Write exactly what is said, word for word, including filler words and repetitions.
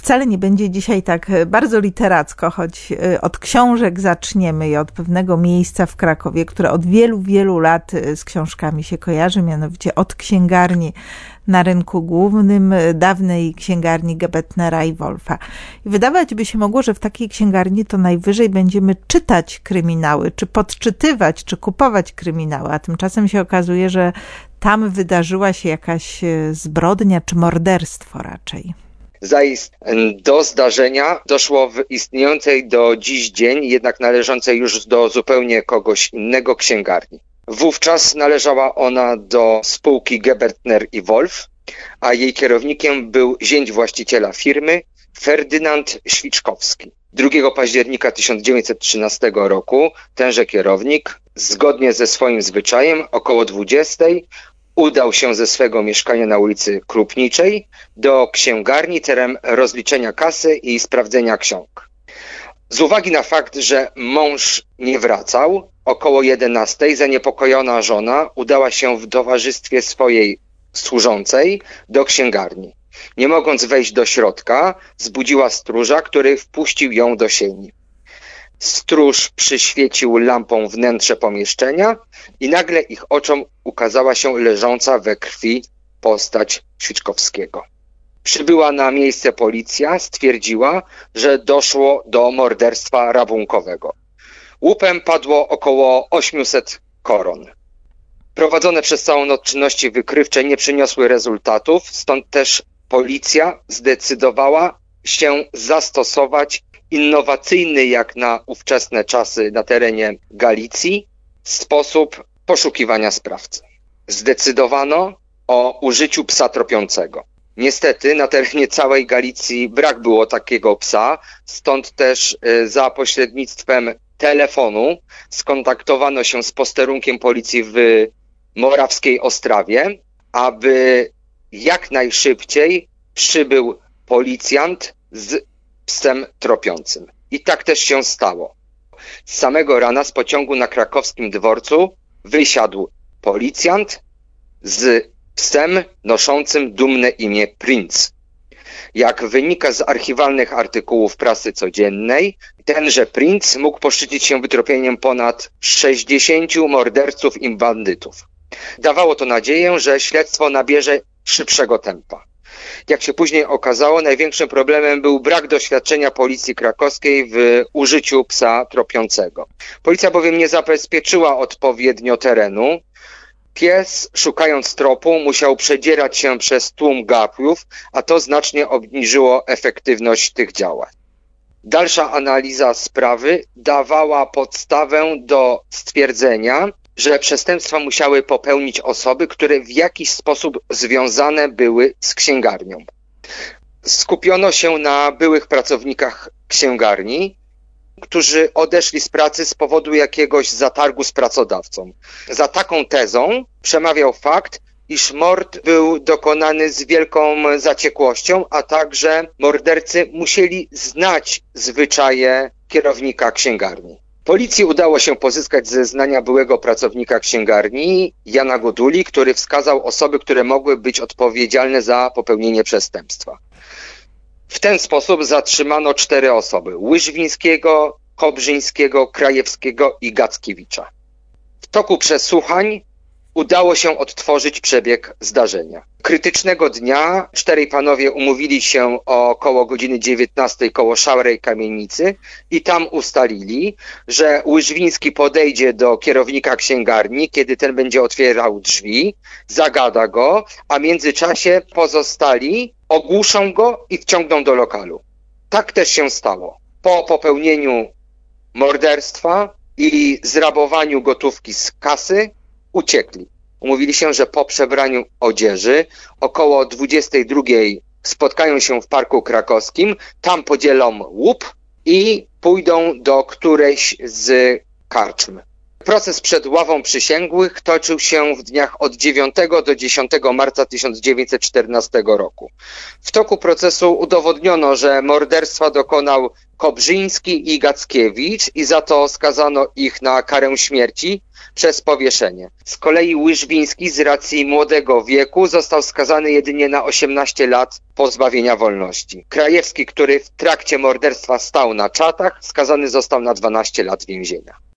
wcale nie będzie dzisiaj tak bardzo literacko, choć od książek zaczniemy i od pewnego miejsca w Krakowie, które od wielu, wielu lat z książkami się kojarzy, mianowicie od księgarni na rynku głównym, dawnej księgarni Gebethnera i Wolfa. I wydawać by się mogło, że w takiej księgarni to najwyżej będziemy czytać kryminały, czy podczytywać, czy kupować kryminały, a tymczasem się okazuje, że tam wydarzyła się jakaś zbrodnia, czy morderstwo raczej. Zaist do zdarzenia doszło w istniejącej do dziś dzień, jednak należącej już do zupełnie kogoś innego księgarni. Wówczas należała ona do spółki Gebethner i Wolf, a jej kierownikiem był zięć właściciela firmy, Ferdynand Świczkowski. drugiego października tysiąc dziewięćset trzynastego roku tenże kierownik, zgodnie ze swoim zwyczajem, około dwudziestej, udał się ze swego mieszkania na ulicy Krupniczej do księgarni celem rozliczenia kasy i sprawdzenia ksiąg. Z uwagi na fakt, że mąż nie wracał, około jedenastej zaniepokojona żona udała się w towarzystwie swojej służącej do księgarni. Nie mogąc wejść do środka, zbudziła stróża, który wpuścił ją do sieni. Stróż przyświecił lampą wnętrze pomieszczenia i nagle ich oczom ukazała się leżąca we krwi postać Świczkowskiego. Przybyła na miejsce policja, stwierdziła, że doszło do morderstwa rabunkowego. Łupem padło około osiemset koron. Prowadzone przez całą noc czynności wykrywcze nie przyniosły rezultatów, stąd też policja zdecydowała się zastosować innowacyjny jak na ówczesne czasy na terenie Galicji sposób poszukiwania sprawcy. Zdecydowano o użyciu psa tropiącego. Niestety na terenie całej Galicji brak było takiego psa, stąd też za pośrednictwem telefonu skontaktowano się z posterunkiem policji w Morawskiej Ostrawie, aby jak najszybciej przybył policjant z psem tropiącym. I tak też się stało. Z samego rana z pociągu na krakowskim dworcu wysiadł policjant z psem noszącym dumne imię Prince. Jak wynika z archiwalnych artykułów prasy codziennej, tenże Prince mógł poszczycić się wytropieniem ponad sześćdziesięciu morderców i bandytów. Dawało to nadzieję, że śledztwo nabierze szybszego tempa. Jak się później okazało, największym problemem był brak doświadczenia policji krakowskiej w użyciu psa tropiącego. Policja bowiem nie zabezpieczyła odpowiednio terenu. Pies, szukając tropu, musiał przedzierać się przez tłum gapiów, a to znacznie obniżyło efektywność tych działań. Dalsza analiza sprawy dawała podstawę do stwierdzenia, że przestępstwa musiały popełnić osoby, które w jakiś sposób związane były z księgarnią. Skupiono się na byłych pracownikach księgarni, którzy odeszli z pracy z powodu jakiegoś zatargu z pracodawcą. Za taką tezą przemawiał fakt, iż mord był dokonany z wielką zaciekłością, a także mordercy musieli znać zwyczaje kierownika księgarni. Policji udało się pozyskać zeznania byłego pracownika księgarni Jana Goduli, który wskazał osoby, które mogły być odpowiedzialne za popełnienie przestępstwa. W ten sposób zatrzymano cztery osoby: Łyżwińskiego, Kobrzyńskiego, Krajewskiego i Gackiewicza. W toku przesłuchań udało się odtworzyć przebieg zdarzenia. Krytycznego dnia czterej panowie umówili się o około godziny dziewiętnastej koło Szarej Kamienicy i tam ustalili, że Łyżwiński podejdzie do kierownika księgarni, kiedy ten będzie otwierał drzwi, zagada go, a w międzyczasie pozostali ogłuszą go i wciągną do lokalu. Tak też się stało. Po popełnieniu morderstwa i zrabowaniu gotówki z kasy uciekli. Umówili się, że po przebraniu odzieży około dwudziestej drugiej spotkają się w Parku Krakowskim, tam podzielą łup i pójdą do którejś z karczm. Proces przed ławą przysięgłych toczył się w dniach od dziewiątego do dziesiątego marca tysiąc dziewięćset czternastego roku. W toku procesu udowodniono, że morderstwa dokonał Kobrzyński i Gackiewicz i za to skazano ich na karę śmierci przez powieszenie. Z kolei Łyżwiński z racji młodego wieku został skazany jedynie na osiemnaście lat pozbawienia wolności. Krajewski, który w trakcie morderstwa stał na czatach, skazany został na dwanaście lat więzienia.